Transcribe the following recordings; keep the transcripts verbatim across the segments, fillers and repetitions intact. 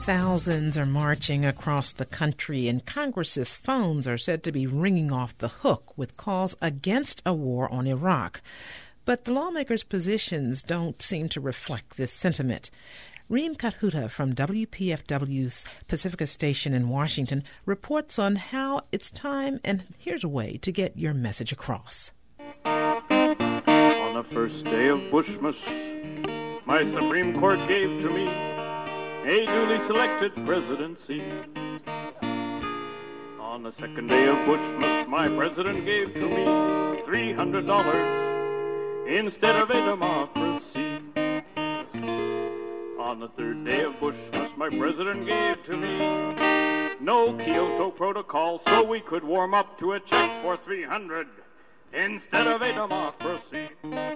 Thousands are marching across the country, and Congress's phones are said to be ringing off the hook with calls against a war on Iraq. But the lawmakers' positions don't seem to reflect this sentiment. Reem Kathuta from W P F W's Pacifica Station in Washington reports on how it's time, and here's a way to get your message across. On the first day of Bushmas, my Supreme Court gave to me a duly selected presidency. On the second day of Bushmas, my president gave to me three hundred dollars instead of a democracy. On the third day of Bushmas, my president gave to me no Kyoto Protocol, so we could warm up to a check for three hundred instead of a democracy.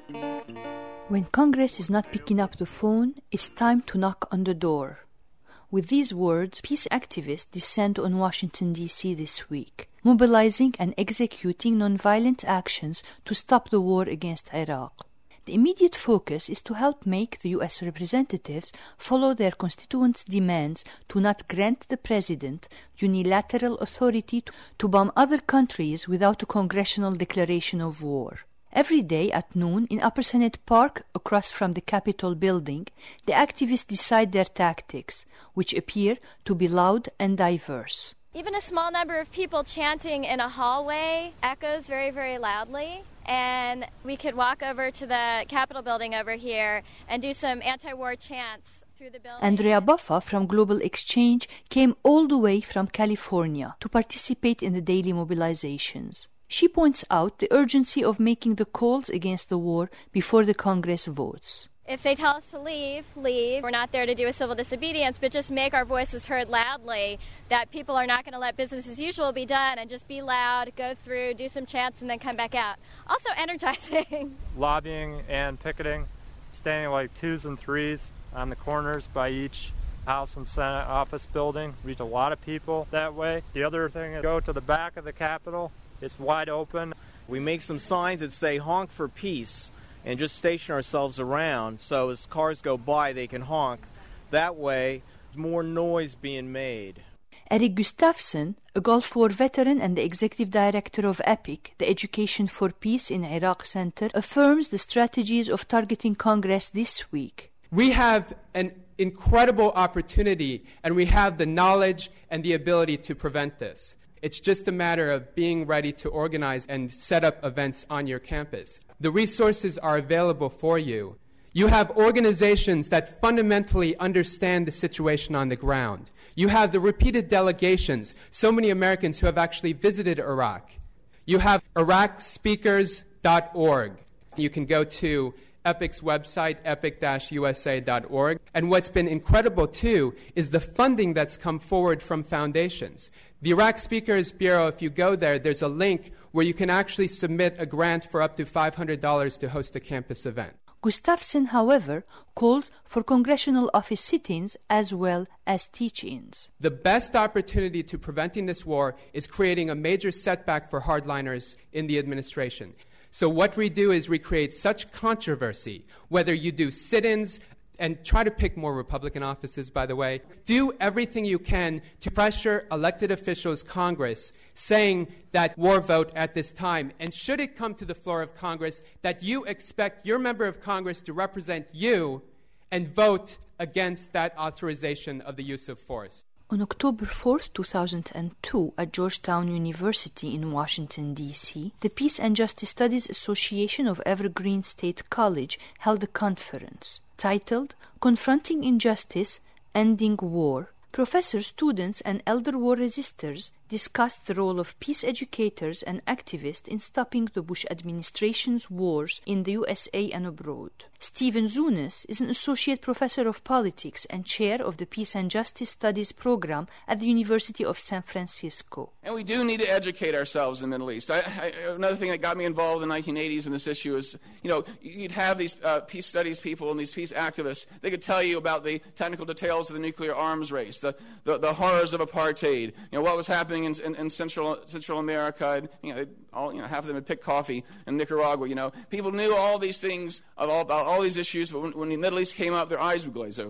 When Congress is not picking up the phone, it's time to knock on the door. With these words, peace activists descend on Washington, D C this week, mobilizing and executing nonviolent actions to stop the war against Iraq. The immediate focus is to help make the U S representatives follow their constituents' demands to not grant the president unilateral authority to, to bomb other countries without a congressional declaration of war. Every day at noon in Upper Senate Park, across from the Capitol building, the activists decide their tactics, which appear to be loud and diverse. Even a small number of people chanting in a hallway echoes very, very loudly. And we could walk over to the Capitol building over here and do some anti-war chants through the building. Andrea Buffa from Global Exchange came all the way from California to participate in the daily mobilizations. She points out the urgency of making the calls against the war before the Congress votes. If they tell us to leave, leave. We're not there to do a civil disobedience, but just make our voices heard loudly, that people are not going to let business as usual be done, and just be loud, go through, do some chants, and then come back out. Also energizing. Lobbying and picketing, standing like twos and threes on the corners by each House and Senate office building. Reach a lot of people that way. The other thing is go to the back of the Capitol. It's wide open. We make some signs that say honk for peace and just station ourselves around so as cars go by they can honk. That way, more noise being made. Eric Gustafsson, a Gulf War veteran and the executive director of EPIC, the Education for Peace in Iraq Center, affirms the strategies of targeting Congress this week. We have an incredible opportunity, and we have the knowledge and the ability to prevent this. It's just a matter of being ready to organize and set up events on your campus. The resources are available for you. You have organizations that fundamentally understand the situation on the ground. You have the repeated delegations, so many Americans who have actually visited Iraq. You have iraq speakers dot org. You can go to EPIC's website, epic dash u s a dot org. And what's been incredible, too, is the funding that's come forward from foundations. The Iraq Speakers Bureau, if you go there, there's a link where you can actually submit a grant for up to five hundred dollars to host a campus event. Gustafsson, however, calls for congressional office sit-ins as well as teach-ins. The best opportunity to preventing this war is creating a major setback for hardliners in the administration. So what we do is we create such controversy, whether you do sit-ins, and try to pick more Republican offices, by the way. Do everything you can to pressure elected officials, Congress, saying that war vote at this time. And should it come to the floor of Congress, that you expect your member of Congress to represent you and vote against that authorization of the use of force. On October fourth, two thousand two, at Georgetown University in Washington, D C, the Peace and Justice Studies Association of Evergreen State College held a conference titled Confronting Injustice, Ending War. Professors, students, and elder war resistors discussed the role of peace educators and activists in stopping the Bush administration's wars in the U S A and abroad. Stephen Zunes is an associate professor of politics and chair of the Peace and Justice Studies program at the University of San Francisco. And we do need to educate ourselves in the Middle East. I, I, another thing that got me involved in the nineteen eighties in this issue is, you know, you'd have these uh, peace studies people and these peace activists. They could tell you about the technical details of the nuclear arms race, the, the, the horrors of apartheid, you know, what was happening in, in, in Central Central America. And, you know, all, you know, half of them had picked coffee in Nicaragua. You know, people knew all these things of all, about all these issues, but when, when the Middle East came up, their eyes would glaze over.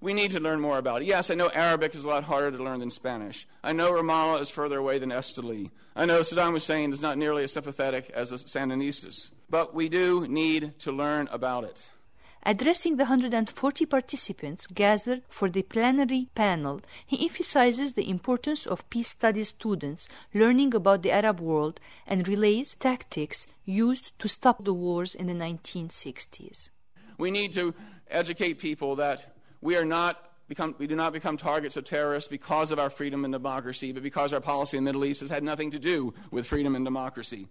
We need to learn more about it. Yes, I know Arabic is a lot harder to learn than Spanish. I know Ramallah is further away than Esteli. I know Saddam Hussein is not nearly as sympathetic as the Sandinistas. But we do need to learn about it. Addressing the one hundred forty participants gathered for the plenary panel, he emphasizes the importance of peace studies students learning about the Arab world and relays tactics used to stop the wars in the nineteen sixties. We need to educate people that we are not become, we do not become targets of terrorists because of our freedom and democracy, but because our policy in the Middle East has had nothing to do with freedom and democracy.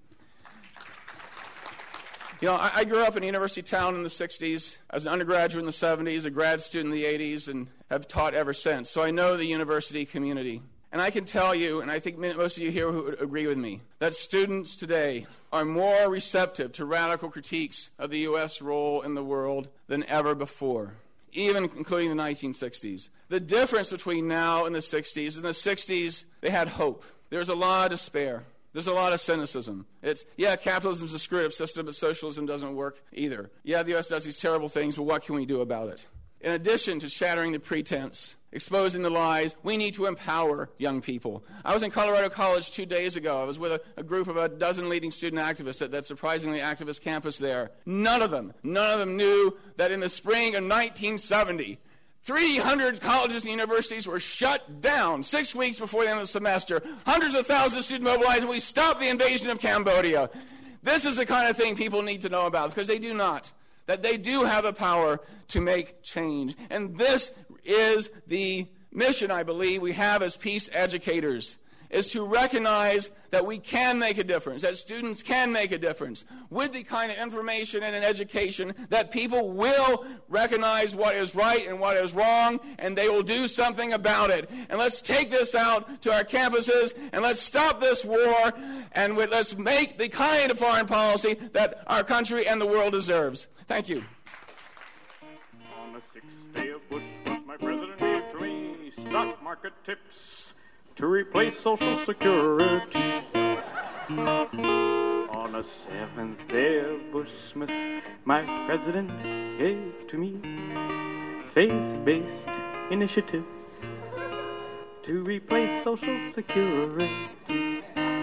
You know, I, I grew up in a university town in the sixties, as an undergraduate in the seventies, a grad student in the eighties, and have taught ever since. So I know the university community. And I can tell you, and I think most of you here would agree with me, that students today are more receptive to radical critiques of the U S role in the world than ever before, even including the nineteen sixties. The difference between now and the sixties, in the sixties, they had hope. There was a lot of despair. There's a lot of cynicism. It's, yeah, capitalism's a screwed-up system, but socialism doesn't work either. Yeah, the U S does these terrible things, but what can we do about it? In addition to shattering the pretense, exposing the lies, we need to empower young people. I was in Colorado College two days ago. I was with a, a group of a dozen leading student activists at that surprisingly activist campus there. None of them, none of them knew that in the spring of nineteen seventy, three hundred colleges and universities were shut down six weeks before the end of the semester. Hundreds of thousands of students mobilized, and we stopped the invasion of Cambodia. This is the kind of thing people need to know about, because they do not. That they do have the power to make change. And this is the mission, I believe, we have as peace educators, is to recognize that we can make a difference, that students can make a difference with the kind of information and an education that people will recognize what is right and what is wrong, and they will do something about it. And let's take this out to our campuses, and let's stop this war, and let's make the kind of foreign policy that our country and the world deserves. Thank you. On the sixth day of Bushmas, my president gave to me stock market tips to replace Social Security. On the seventh day of Bushmas, my president gave to me faith-based initiatives to replace Social Security.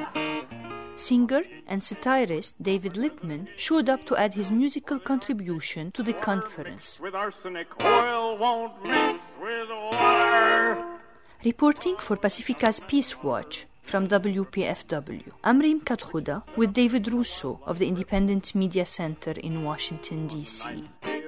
Singer and satirist David Lippman showed up to add his musical contribution to the conference. With arsenic, oil won't mix with water. Reporting for Pacifica's Peace Watch from W P F W, I'm Reem Kadkhuda with David Russo of the Independent Media Center in Washington, D C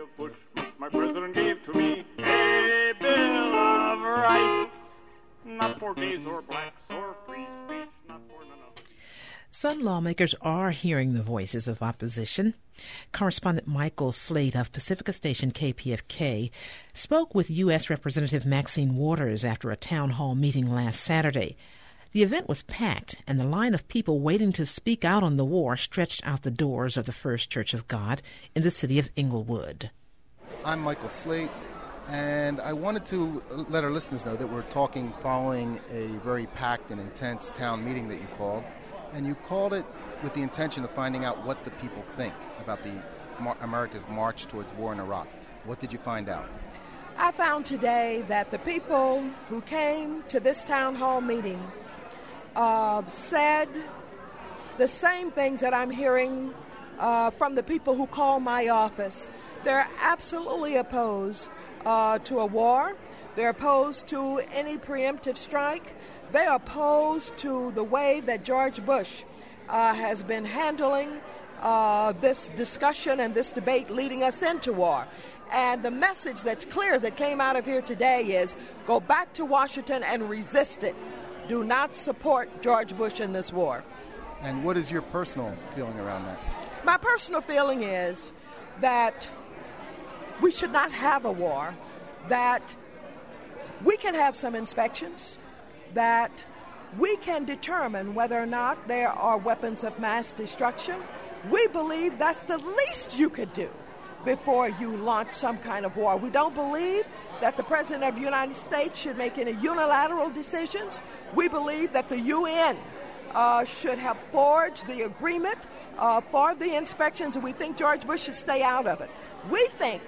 My president gave to me a Bill of Rights, not for gays or blacks or free speech, not for none of. Some lawmakers are hearing the voices of opposition. Correspondent Michael Slate of Pacifica station K P F K spoke with U S Representative Maxine Waters after a town hall meeting last Saturday. The event was packed, and the line of people waiting to speak out on the war stretched out the doors of the First Church of God in the city of Inglewood. I'm Michael Slate, and I wanted to let our listeners know that we're talking following a very packed and intense town meeting that you called. And you called it with the intention of finding out what the people think about the Mar- America's march towards war in Iraq. What did you find out? I found today that the people who came to this town hall meeting uh, said the same things that I'm hearing uh, from the people who call my office. They're absolutely opposed uh, to a war. They're opposed to any preemptive strike. They are opposed to the way that George Bush uh, has been handling uh, this discussion and this debate leading us into war. And the message that's clear that came out of here today is go back to Washington and resist it. Do not support George Bush in this war. And what is your personal feeling around that? My personal feeling is that we should not have a war, that we can have some inspections, that we can determine whether or not there are weapons of mass destruction. We believe that's the least you could do before you launch some kind of war. We don't believe that the President of the United States should make any unilateral decisions. We believe that the U N uh, should have forged the agreement uh, for the inspections, and we think George Bush should stay out of it. We think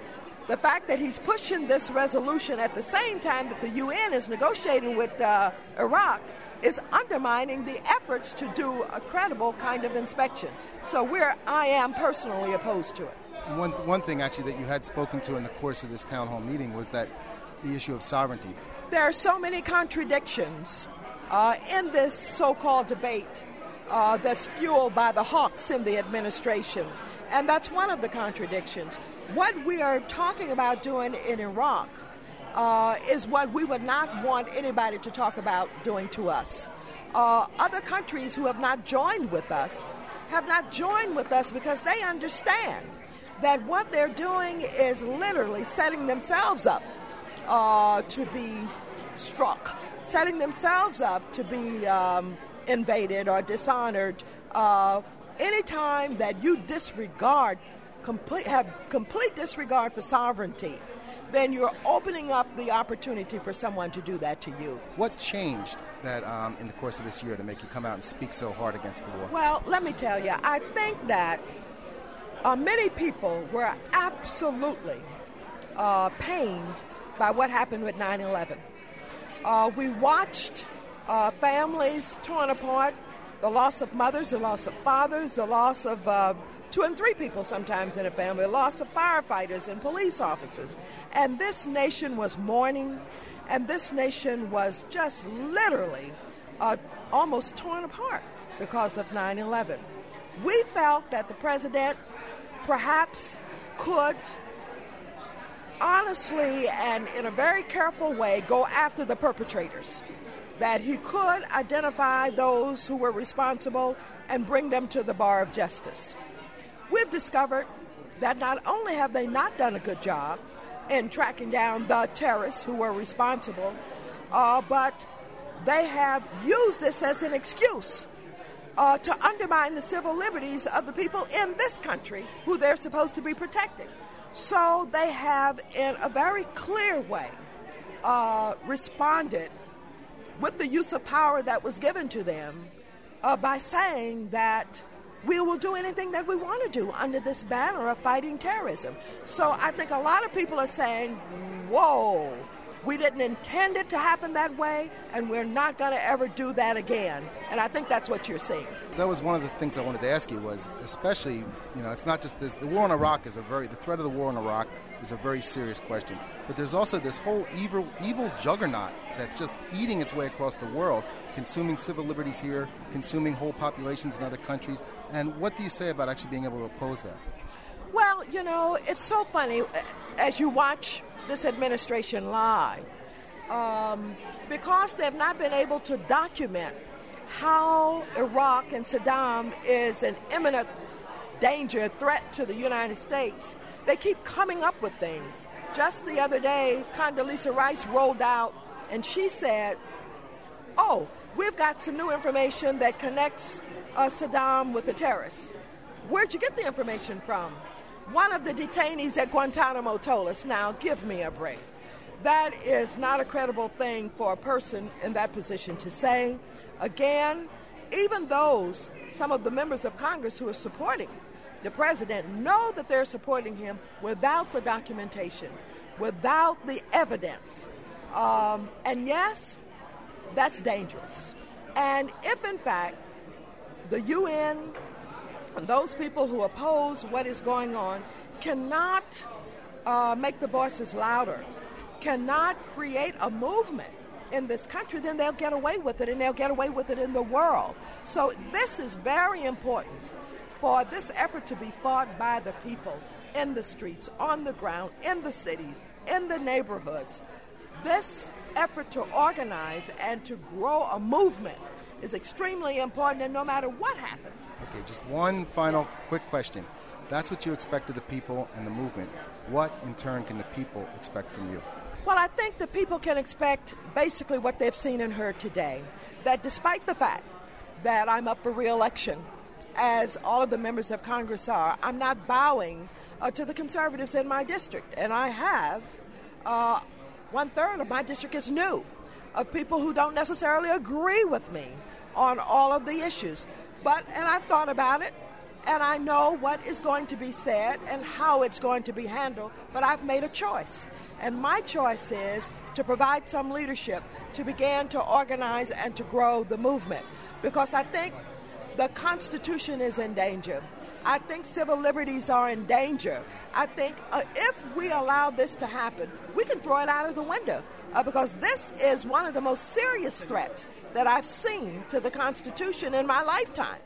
the fact that he's pushing this resolution at the same time that the U N is negotiating with uh, Iraq is undermining the efforts to do a credible kind of inspection. So we're, I am personally opposed to it. One, one thing, actually, that you had spoken to in the course of this town hall meeting was that the issue of sovereignty. There are so many contradictions uh, in this so-called debate uh, that's fueled by the hawks in the administration. And that's one of the contradictions. What we are talking about doing in Iraq uh, is what we would not want anybody to talk about doing to us. Uh, other countries who have not joined with us have not joined with us because they understand that what they're doing is literally setting themselves up uh, to be struck, setting themselves up to be um, invaded or dishonored. Uh, anytime that you disregard, complete, have complete disregard for sovereignty, then you're opening up the opportunity for someone to do that to you. What changed that um, in the course of this year to make you come out and speak so hard against the war? Well, let me tell you, I think that uh, many people were absolutely uh, pained by what happened with nine eleven. Uh, we watched uh, families torn apart, the loss of mothers, the loss of fathers, the loss of uh, two and three people sometimes in a family, the loss of firefighters and police officers. And this nation was mourning, and this nation was just literally uh, almost torn apart because of nine eleven. We felt that the president perhaps could honestly and in a very careful way go after the perpetrators, that he could identify those who were responsible and bring them to the bar of justice. We've discovered that not only have they not done a good job in tracking down the terrorists who were responsible, uh, but they have used this as an excuse uh, to undermine the civil liberties of the people in this country who they're supposed to be protecting. So they have, in a very clear way, uh, responded with the use of power that was given to them uh, by saying that we will do anything that we want to do under this banner of fighting terrorism. So I think a lot of people are saying, whoa, we didn't intend it to happen that way, and we're not going to ever do that again. And I think that's what you're seeing. That was one of the things I wanted to ask you was, especially, you know, it's not just this, the war in Iraq is a very, the threat of the war in Iraq is a very serious question. But there's also this whole evil, evil juggernaut that's just eating its way across the world, consuming civil liberties here, consuming whole populations in other countries. And what do you say about actually being able to oppose that? Well, you know, it's so funny as you watch this administration lie, um, because they've not been able to document how Iraq and Saddam is an imminent danger, threat to the United States. They keep coming up with things. Just the other day, Condoleezza Rice rolled out and she said, oh, we've got some new information that connects uh, Saddam with the terrorists. Where'd you get the information from? One of the detainees at Guantanamo told us. Now, give me a break. That is not a credible thing for a person in that position to say. Again, even those, some of the members of Congress who are supporting the president know that they're supporting him without the documentation, without the evidence. Um, and yes, that's dangerous. And if, in fact, the U N and those people who oppose what is going on cannot uh, make the voices louder, cannot create a movement in this country, then they'll get away with it, and they'll get away with it in the world. So this is very important for this effort to be fought by the people in the streets, on the ground, in the cities, in the neighborhoods. This effort to organize and to grow a movement is extremely important, and no matter what happens. Okay, just one final quick question. That's what you expect of the people and the movement. What, in turn, can the people expect from you? Well, I think the people can expect basically what they've seen and heard today, that despite the fact that I'm up for re-election, as all of the members of Congress are, I'm not bowing uh, to the conservatives in my district. And I have uh, one-third of my district is new, of people who don't necessarily agree with me on all of the issues. But, and I've thought about it, and I know what is going to be said and how it's going to be handled, but I've made a choice. And my choice is to provide some leadership to begin to organize and to grow the movement, because I think the Constitution is in danger. I think civil liberties are in danger. I think uh, if we allow this to happen, we can throw it out of the window, uh, because this is one of the most serious threats that I've seen to the Constitution in my lifetime.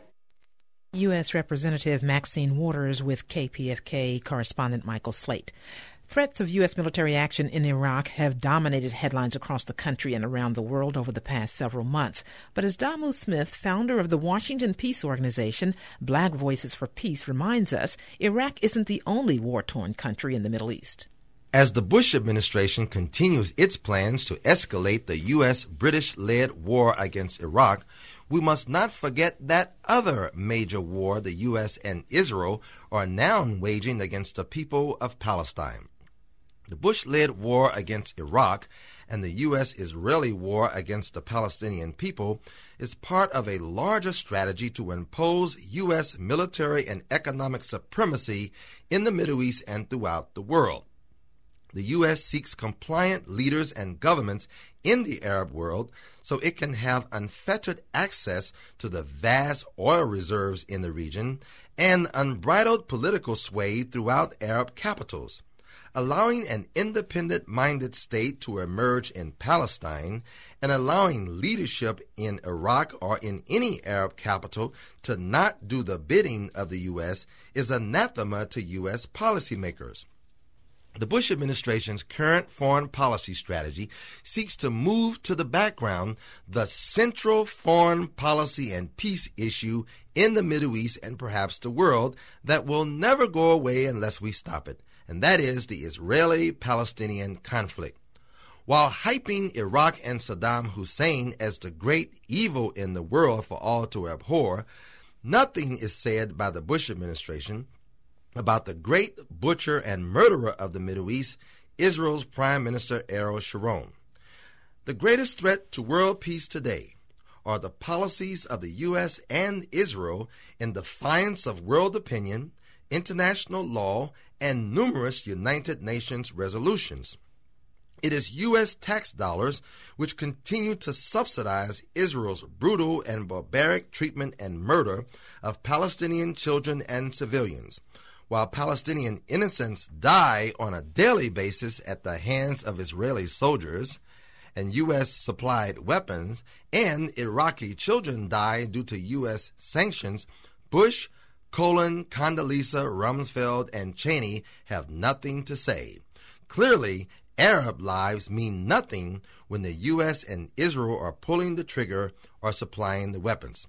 U S. Representative Maxine Waters with K P F K correspondent Michael Slate. Threats of U S military action in Iraq have dominated headlines across the country and around the world over the past several months. But as Damu Smith, founder of the Washington Peace Organization, Black Voices for Peace, reminds us, Iraq isn't the only war-torn country in the Middle East. As the Bush administration continues its plans to escalate the U S British-led war against Iraq, we must not forget that other major war the U S and Israel are now waging against the people of Palestine. The Bush-led war against Iraq and the U S-Israeli war against the Palestinian people is part of a larger strategy to impose U S military and economic supremacy in the Middle East and throughout the world. The U S seeks compliant leaders and governments in the Arab world so it can have unfettered access to the vast oil reserves in the region and unbridled political sway throughout Arab capitals. Allowing an independent-minded state to emerge in Palestine and allowing leadership in Iraq or in any Arab capital to not do the bidding of the U S is anathema to U S policymakers. The Bush administration's current foreign policy strategy seeks to move to the background the central foreign policy and peace issue in the Middle East and perhaps the world that will never go away unless we stop it, and that is the Israeli-Palestinian conflict. While hyping Iraq and Saddam Hussein as the great evil in the world for all to abhor, nothing is said by the Bush administration about the great butcher and murderer of the Middle East, Israel's Prime Minister Ariel Sharon. The greatest threat to world peace today are the policies of the U S and Israel in defiance of world opinion, international law, and numerous United Nations resolutions. It is U S tax dollars which continue to subsidize Israel's brutal and barbaric treatment and murder of Palestinian children and civilians, while Palestinian innocents die on a daily basis at the hands of Israeli soldiers and U S-supplied weapons, and Iraqi children die due to U S sanctions. Bush, Colin, Condoleezza, Rumsfeld, and Cheney have nothing to say. Clearly, Arab lives mean nothing when the U S and Israel are pulling the trigger or supplying the weapons.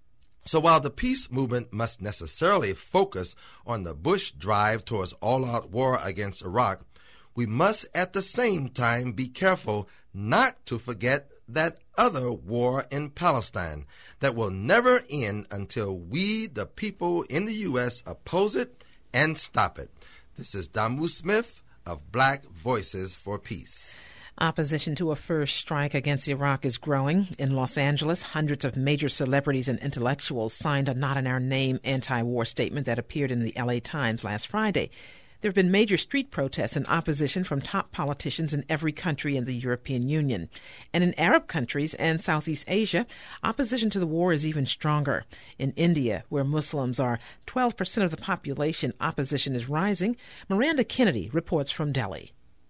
So while the peace movement must necessarily focus on the Bush drive towards all-out war against Iraq, we must at the same time be careful not to forget that other war in Palestine that will never end until we, the people in the U S, oppose it and stop it. This is Damu Smith of Black Voices for Peace. Opposition to a first strike against Iraq is growing. In Los Angeles, hundreds of major celebrities and intellectuals signed a Not in Our Name anti-war statement that appeared in the L A Times last Friday. There have been major street protests and opposition from top politicians in every country in the European Union. And in Arab countries and Southeast Asia, opposition to the war is even stronger. In India, where Muslims are twelve percent of the population, opposition is rising. Miranda Kennedy reports from Delhi.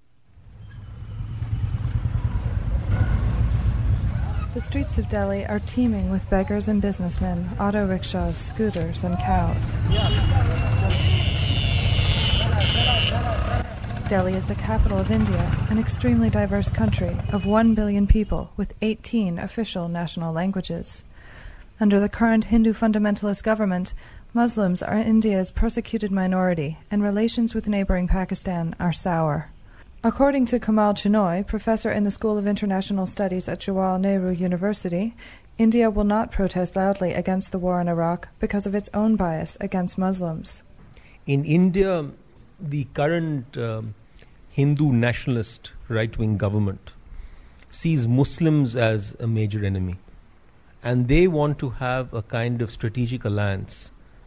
The streets of Delhi are teeming with beggars and businessmen, auto rickshaws, scooters, and cows. Delhi is the capital of India, an extremely diverse country of one billion people with eighteen official national languages. Under the current Hindu fundamentalist government, Muslims are India's persecuted minority, and relations with neighboring Pakistan are sour. According to Kamal Chinoy, professor in the School of International Studies at Jawaharlal Nehru University, India will not protest loudly against the war in Iraq because of its own bias against Muslims. In India, the current um, Hindu nationalist right-wing government sees Muslims as a major enemy, and they want to have a kind of strategic alliance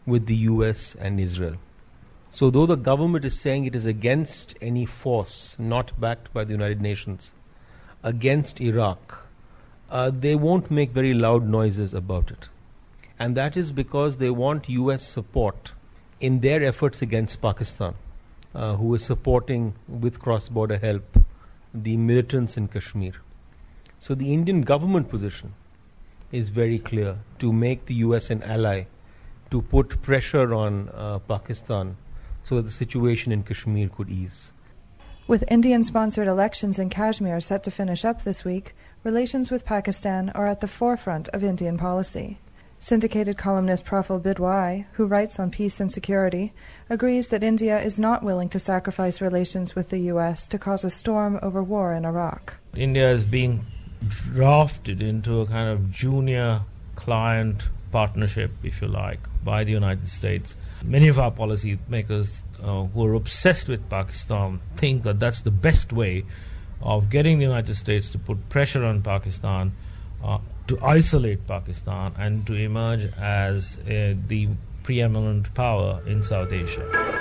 with the U S and Israel. So though the government is saying it is against any force not backed by the United Nations against Iraq, uh, they won't make very loud noises about it. And that is because they want U S support in their efforts against Pakistan, uh, who is supporting, with cross-border help, the militants in Kashmir. So the Indian government position is very clear, to make the U S an ally, to put pressure on uh, Pakistan so that the situation in Kashmir could ease. With Indian-sponsored elections in Kashmir set to finish up this week, relations with Pakistan are at the forefront of Indian policy. Syndicated columnist Praful Bidwai, who writes on peace and security, agrees that India is not willing to sacrifice relations with the U S to cause a storm over war in Iraq. India is being drafted into a kind of junior client partnership, if you like, by the United States. Many of our policy makers uh, who are obsessed with Pakistan think that that's the best way of getting the United States to put pressure on Pakistan, uh, to isolate Pakistan and to emerge as uh, the preeminent power in South Asia.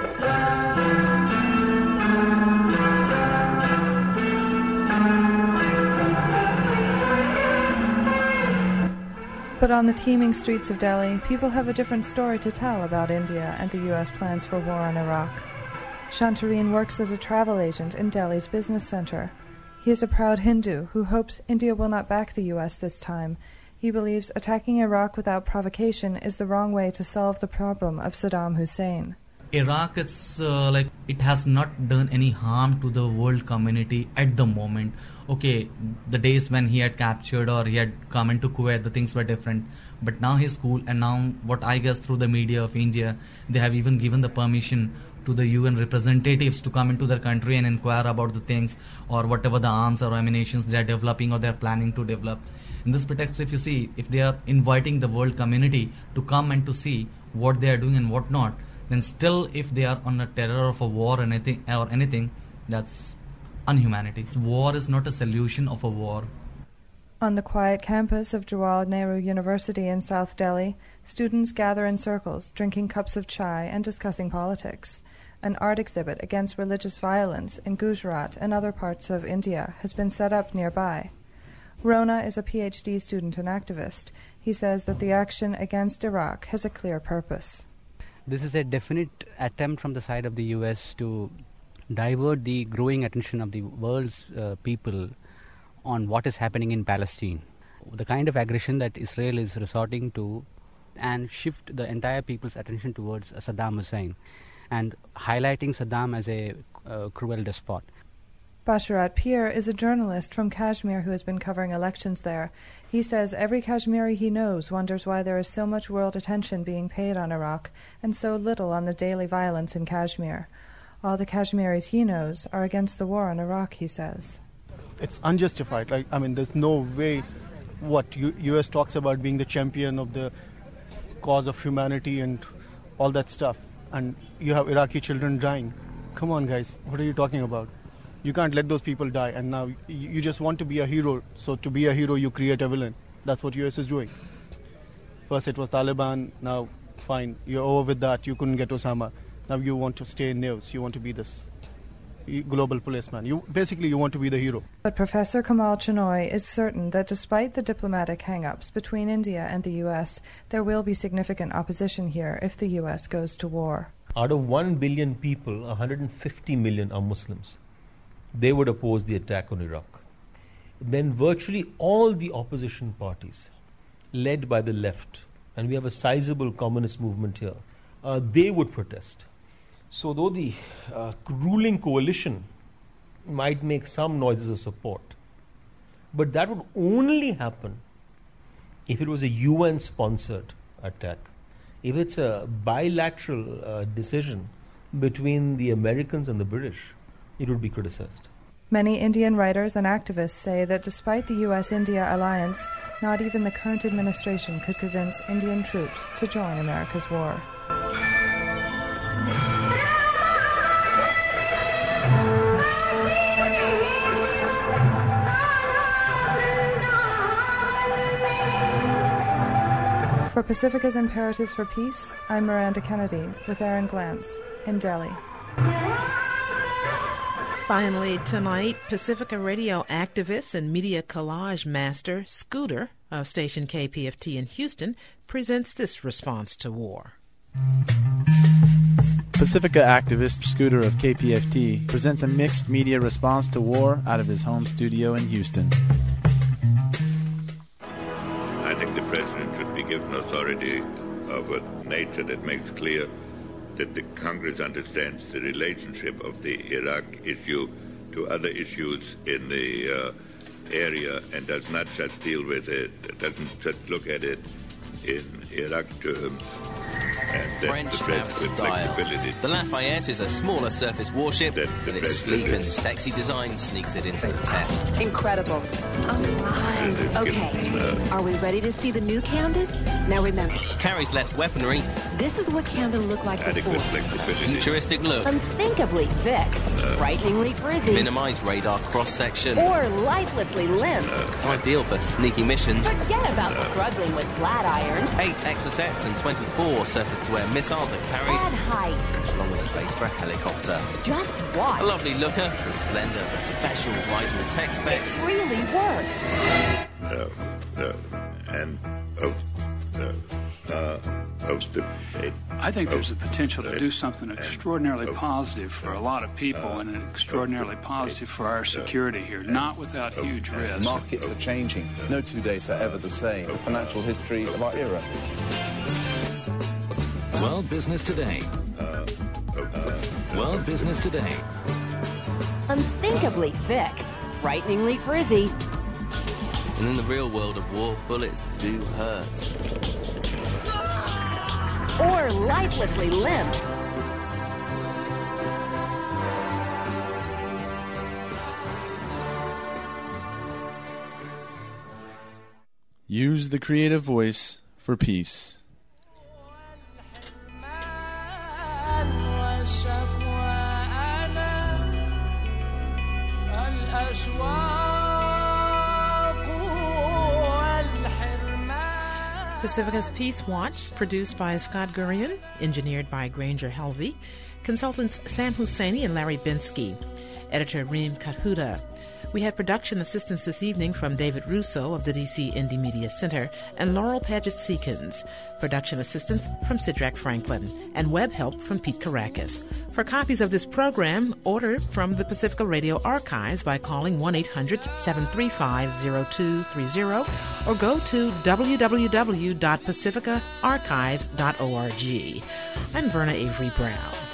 But on the teeming streets of Delhi, people have a different story to tell about India and the U S plans for war on Iraq. Shantareen works as a travel agent in Delhi's business center. He is a proud Hindu who hopes India will not back the U S this time. He believes attacking Iraq without provocation is the wrong way to solve the problem of Saddam Hussein. Iraq, it's uh, like it has not done any harm to the world community at the moment. Okay, the days when he had captured or he had come into Kuwait, the things were different. But now he's cool, and now what I guess through the media of India, they have even given the permission to the U N representatives to come into their country and inquire about the things or whatever the arms or ammunitions they are developing or they are planning to develop. In this pretext, if you see, if they are inviting the world community to come and to see what they are doing and what not, then still if they are on a terror of a war or anything, or anything, that's unhumanity. War is not a solution of a war. On the quiet campus of Jawaharlal Nehru University in South Delhi, students gather in circles, drinking cups of chai and discussing politics. An art exhibit against religious violence in Gujarat and other parts of India has been set up nearby. Rona is a P H D student and activist. He says that the action against Iraq has a clear purpose. This is a definite attempt from the side of the U S to divert the growing attention of the world's uh, people on what is happening in Palestine. The kind of aggression that Israel is resorting to, and shift the entire people's attention towards uh, Saddam Hussein and highlighting Saddam as a uh, cruel despot. Basharat Peer is a journalist from Kashmir who has been covering elections there. He says every Kashmiri he knows wonders why there is so much world attention being paid on Iraq and so little on the daily violence in Kashmir. All the Kashmiris he knows are against the war in Iraq, he says. It's unjustified. Like, I mean, there's no way what U- U.S. talks about being the champion of the cause of humanity and all that stuff. And you have Iraqi children dying. Come on, guys. What are you talking about? You can't let those people die. And now you, you just want to be a hero. So to be a hero, you create a villain. That's what U S is doing. First it was Taliban. Now, fine. You're over with that. You couldn't get Osama. Now you want to stay in news. You want to be this global policeman. You basically you want to be the hero. But Professor Kamal Chinoy is certain that despite the diplomatic hang-ups between India and the U S, there will be significant opposition here if the U S goes to war. Out of one billion people, one hundred fifty million are Muslims. They would oppose the attack on Iraq. Then virtually all the opposition parties, led by the left, and we have a sizable communist movement here, uh, they would protest. So though the uh, ruling coalition might make some noises of support, but that would only happen if it was a U N-sponsored attack. If it's a bilateral uh, decision between the Americans and the British, it would be criticized. Many Indian writers and activists say that despite the U S India alliance, not even the current administration could convince Indian troops to join America's war. For Pacifica's Imperatives for Peace, I'm Miranda Kennedy with Aaron Glantz in Delhi. Finally tonight, Pacifica Radio activist and media collage master Scooter of station K P F T in Houston presents this response to war. Pacifica activist Scooter of K P F T presents a mixed media response to war out of his home studio in Houston. I think the president should be given authority of a nature that makes clear that the Congress understands the relationship of the Iraq issue to other issues in the uh, area and does not just deal with it, doesn't just look at it in Iraq terms. And French have style. The Lafayette is a smaller surface warship, but its sleek and sexy design sneaks it into the test. Incredible. Oh my. Okay. Are we ready to see the new Camden? Now remember. Carries less weaponry. This is what Camden looked like before. Futuristic look. Unthinkably thick. Uh, frighteningly frizzy. Minimized radar cross-section. Or lifelessly limp. Uh, it's ideal for sneaky missions. Forget about uh, struggling with flat irons. Eight Exocets and twenty-four surface-to-air missiles are carried. Add height. Along with space for a helicopter. Just watch. A lovely looker with slender but special vital tech specs. It really works. Uh, uh, and of uh, uh, of the. It, I think there's a potential to do something extraordinarily positive for a lot of people and extraordinarily positive for our security here, not without huge risk. Markets are changing. No two days are ever the same. The financial history of our era. World Business Today. World Business Today. Unthinkably thick, frighteningly frizzy. And in the real world of war, bullets do hurt. Or lifelessly limp. Use the creative voice for peace. Pacifica's Peace Watch, produced by Scott Gurian, engineered by Granger Helvey, consultants Sam Husseini and Larry Binsky, editor Reem Kathuda. We had production assistance this evening from David Russo of the D C Indie Media Center and Laurel Paget-Seekins, production assistance from Sidrak Franklin, and web help from Pete Caracas. For copies of this program, order from the Pacifica Radio Archives by calling one eight hundred seven three five zero two three zero or go to w w w dot pacifica archives dot org. I'm Verna Avery Brown.